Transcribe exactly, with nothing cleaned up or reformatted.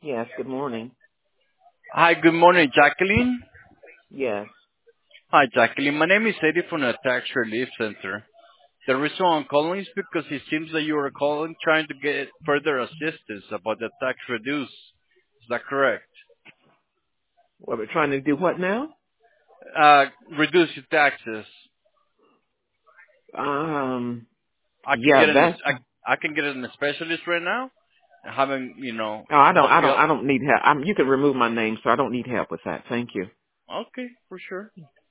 Yes, good morning. Hi, good morning, Jacqueline. Yes. Hi, Jacqueline. My name is Eddie from the Tax Relief Center. The reason I'm calling is because it seems that you are calling trying to get further assistance about the tax reduce. Is that correct? Well, we're trying to do what now? Uh, reduce your taxes. Um, I can yeah, get an that's, I, I can get an specialist right now. Having you know oh, I don't, help I you don't, out. I don't need help. I'm, you can remove my name, so I don't need help with that. Thank you. Okay, for sure.